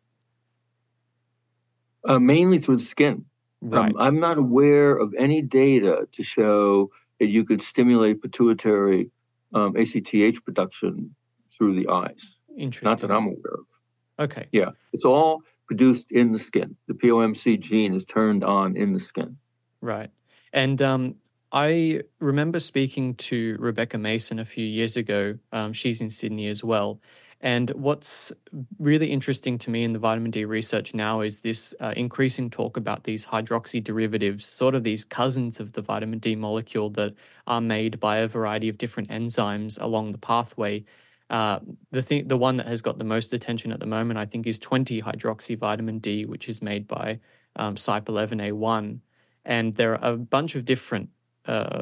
Uh, mainly through the skin. Right. Um, I'm not aware of any data to show that you could stimulate pituitary um, A C T H production through the eyes. Interesting. Not that I'm aware of. Okay. Yeah, it's all produced in the skin. The P O M C gene is turned on in the skin. Right. And um, I remember speaking to Rebecca Mason a few years ago. Um, she's in Sydney as well. And what's really interesting to me in the vitamin D research now is this uh, increasing talk about these hydroxy derivatives, sort of these cousins of the vitamin D molecule that are made by a variety of different enzymes along the pathway. Uh, the thing, the one that has got the most attention at the moment, I think, is twenty hydroxy vitamin D, which is made by um, C Y P eleven A one. And there are a bunch of different uh,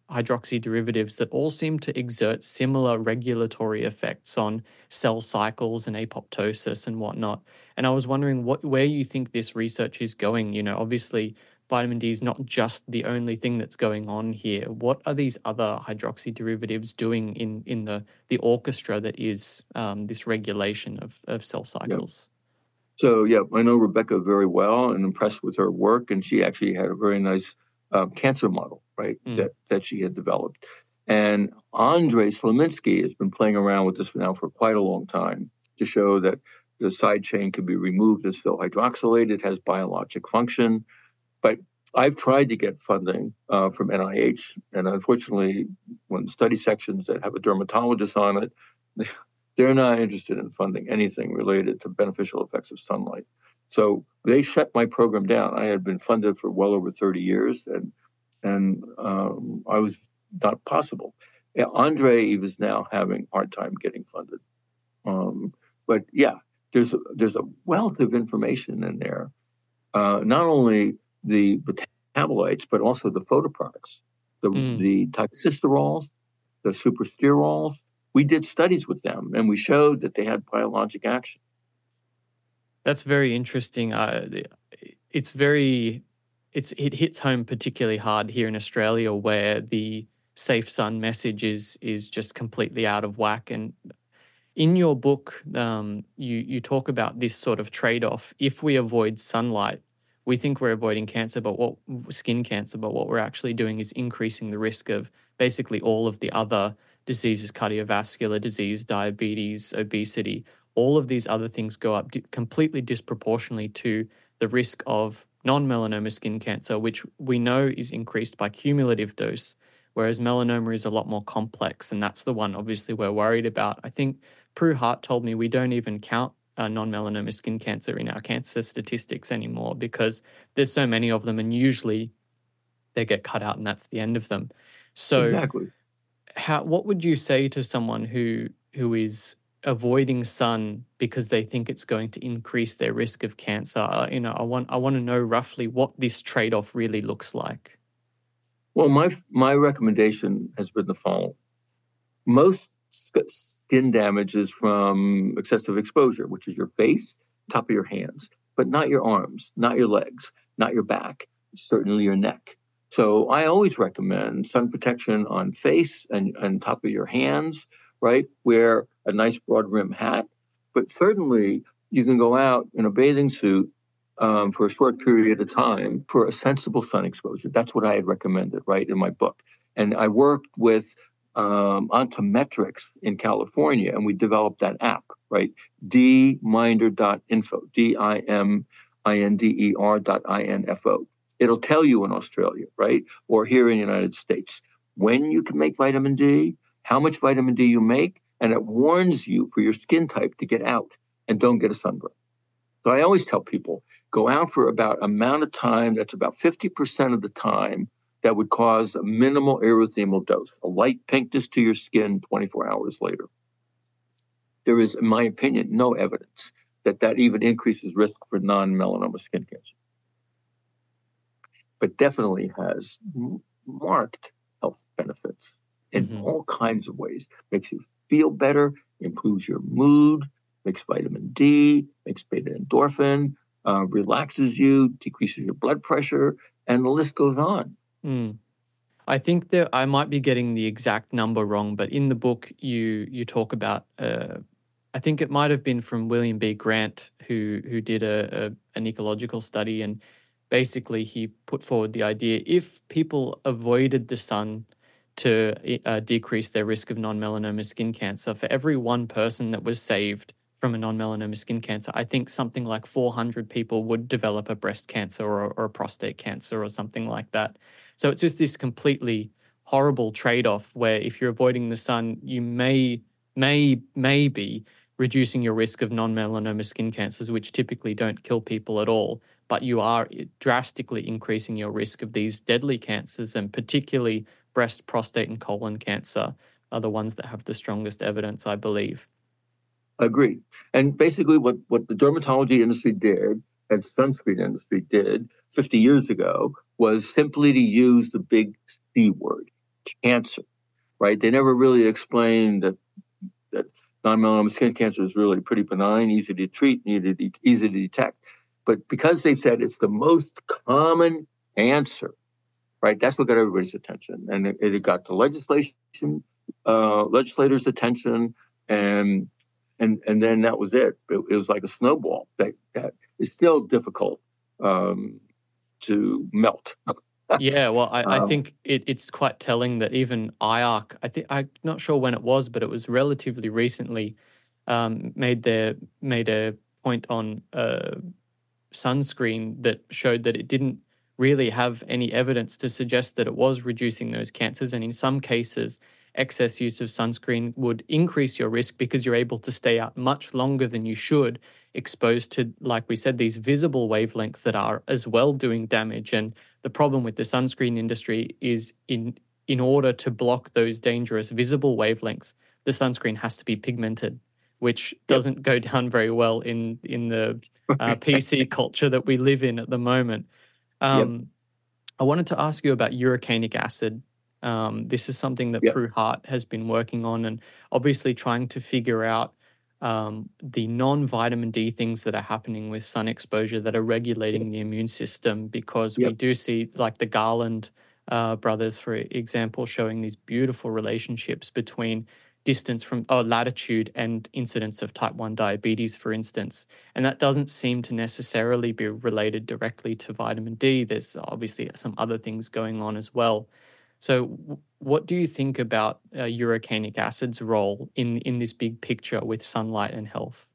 hydroxy derivatives that all seem to exert similar regulatory effects on cell cycles and apoptosis and whatnot. And I was wondering what where you think this research is going. You know, obviously vitamin D is not just the only thing that's going on here. What are these other hydroxy derivatives doing in in the the orchestra that is um, this regulation of of cell cycles? Yeah. So yeah, I know Rebecca very well and impressed with her work, and she actually had a very nice um, cancer model, right, Mm. that that she had developed. And Andrei Slaminsky has been playing around with this now for quite a long time to show that the side chain can be removed as cell hydroxylate. It has biologic function. But I've tried to get funding uh, from N I H, and unfortunately, when study sections that have a dermatologist on it, they're not interested in funding anything related to beneficial effects of sunlight. So they shut my program down. I had been funded for well over thirty years, and and um, I was not possible. Yeah, Andre is now having a hard time getting funded. Um, but yeah, there's a, there's a wealth of information in there. Uh, not only the metabolites, but also the photoproducts, the, Mm. the toxysterols, the supersterols. We did studies with them, and we showed that they had biologic action. That's very interesting. Uh, it's very, it's it hits home particularly hard here in Australia, where the safe sun message is is just completely out of whack. And in your book, um, you you talk about this sort of trade-off. If we avoid sunlight, we think we're avoiding cancer, but what skin cancer, but what we're actually doing is increasing the risk of basically all of the other diseases, cardiovascular disease, diabetes, obesity. All of these other things go up di- completely disproportionately to the risk of non-melanoma skin cancer, which we know is increased by cumulative dose, whereas melanoma is a lot more complex, and that's the one obviously we're worried about. I think Prue Hart told me we don't even count uh, non-melanoma skin cancer in our cancer statistics anymore because there's so many of them, and usually they get cut out and that's the end of them. So Exactly. how what would you say to someone who who is avoiding sun because they think it's going to increase their risk of cancer? Uh, you know, I want I want to know roughly what this trade-off really looks like. Well, my my recommendation has been the following: most skin damage is from excessive exposure, which is your face, top of your hands, but not your arms, not your legs, not your back, certainly your neck. So I always recommend sun protection on face and, and top of your hands, right? Wear a nice broad rim hat, but certainly you can go out in a bathing suit um, for a short period of time for a sensible sun exposure. That's what I had recommended, right, in my book. And I worked with um, Ontometrics in California, and we developed that app, right? d minder dot info, D I M I N D E R dot I N F O. It'll tell you in Australia, right? Or here in the United States, when you can make vitamin D, how much vitamin D you make, and it warns you for your skin type to get out and don't get a sunburn. So I always tell people, go out for about amount of time that's about fifty percent of the time that would cause a minimal erythemal dose, a light pinkness to your skin twenty-four hours later. There is, in my opinion, no evidence that that even increases risk for non-melanoma skin cancer, but definitely has marked health benefits in mm-hmm. all kinds of ways. Makes you feel better, improves your mood, makes vitamin D, makes beta endorphin, uh, relaxes you, decreases your blood pressure, and the list goes on. Mm. I think that I might be getting the exact number wrong, but in the book you you talk about, uh, I think it might have been from William B. Grant, who who did a, a an ecological study, and basically he put forward the idea if people avoided the sun to uh, decrease their risk of non-melanoma skin cancer, for every one person that was saved from a non-melanoma skin cancer, I think something like four hundred people would develop a breast cancer or, or a prostate cancer or something like that. So it's just this completely horrible trade-off where if you're avoiding the sun, you may, may, maybe reducing your risk of non-melanoma skin cancers, which typically don't kill people at all, but you are drastically increasing your risk of these deadly cancers, and particularly breast, prostate, and colon cancer are the ones that have the strongest evidence, I believe. Agree. And basically what, what the dermatology industry did and sunscreen industry did fifty years ago was simply to use the big C word, cancer, right? They never really explained that that non-melanoma skin cancer is really pretty benign, easy to treat, easy to detect. But because they said it's the most common cancer, right? That's what got everybody's attention, and it, it got the legislation, uh, legislators' attention, and and and then that was it. It, it was like a snowball that that is still difficult um, to melt. Yeah, well, I, I um, think it, it's quite telling that even I A R C, I think I'm not sure when it was, but it was relatively recently, um, made their made a point on uh, sunscreen that showed that it didn't really have any evidence to suggest that it was reducing those cancers, and in some cases, excess use of sunscreen would increase your risk because you're able to stay out much longer than you should, exposed to, like we said, these visible wavelengths that are as well doing damage. And the problem with the sunscreen industry is in in order to block those dangerous visible wavelengths, the sunscreen has to be pigmented, which doesn't yep. go down very well in in the uh, P C culture that we live in at the moment. Um, yep. I wanted to ask you about urocanic acid. Um, this is something that yep. Pru Heart has been working on, and obviously trying to figure out um, the non-vitamin D things that are happening with sun exposure that are regulating yep. the immune system, because yep. we do see, like the Garland uh, brothers, for example, showing these beautiful relationships between distance from oh, latitude and incidence of type one diabetes, for instance. And that doesn't seem to necessarily be related directly to vitamin D. There's obviously some other things going on as well. So w- what do you think about uh, urocanic acid's role in, in this big picture with sunlight and health?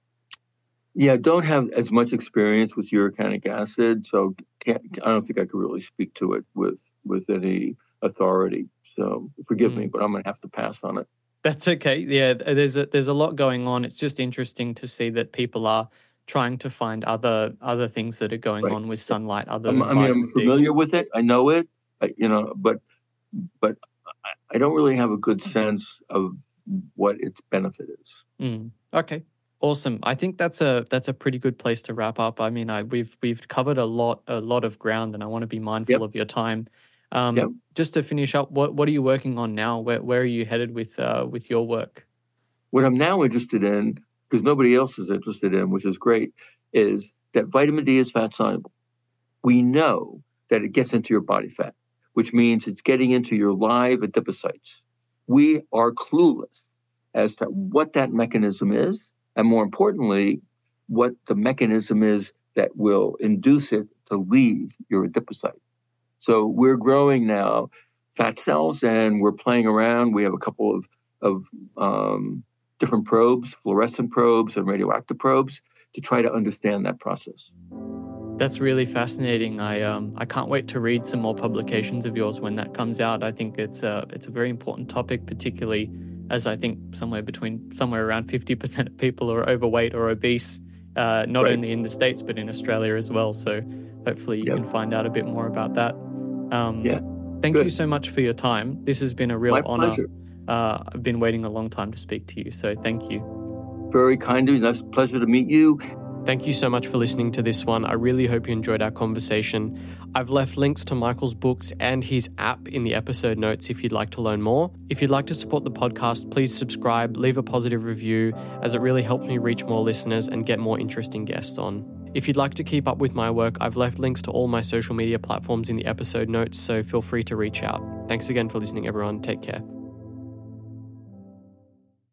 Yeah, I don't have as much experience with urocanic acid, so can't, I don't think I could really speak to it with, with any authority. So forgive mm. me, but I'm going to have to pass on it. That's okay. Yeah, there's a, there's a lot going on. It's just interesting to see that people are trying to find other other things that are going right. on with sunlight. Other I'm, than I mean, I'm familiar D. with it. I know it. I, you know, but but I don't really have a good sense of what its benefit is. Mm. Okay, awesome. I think that's a that's a pretty good place to wrap up. I mean, I we've we've covered a lot a lot of ground, and I want to be mindful yep. of your time. Um, yep. Just to finish up, what what are you working on now? Where where are you headed with uh, with your work? What I'm now interested in, because nobody else is interested in, which is great, is that vitamin D is fat soluble. We know that it gets into your body fat, which means it's getting into your live adipocytes. We are clueless as to what that mechanism is, and more importantly, what the mechanism is that will induce it to leave your adipocyte. So we're growing now fat cells, and we're playing around. We have a couple of, of um, different probes, fluorescent probes and radioactive probes, to try to understand that process. That's really fascinating. I um I can't wait to read some more publications of yours when that comes out. I think it's a it's a very important topic, particularly as I think somewhere between somewhere around fifty percent of people are overweight or obese, uh, not right. only in the States but in Australia as well. So hopefully you yep. can find out a bit more about that. Um, yeah. Thank Good. you so much for your time. This has been a real My honor. pleasure. Uh, I've been waiting a long time to speak to you, so thank you. Very kind of you. Nice pleasure to meet you. Thank you so much for listening to this one. I really hope you enjoyed our conversation. I've left links to Michael's books and his app in the episode notes if you'd like to learn more. If you'd like to support the podcast, please subscribe, leave a positive review, as it really helps me reach more listeners and get more interesting guests on. If you'd like to keep up with my work, I've left links to all my social media platforms in the episode notes, so feel free to reach out. Thanks again for listening, everyone. Take care.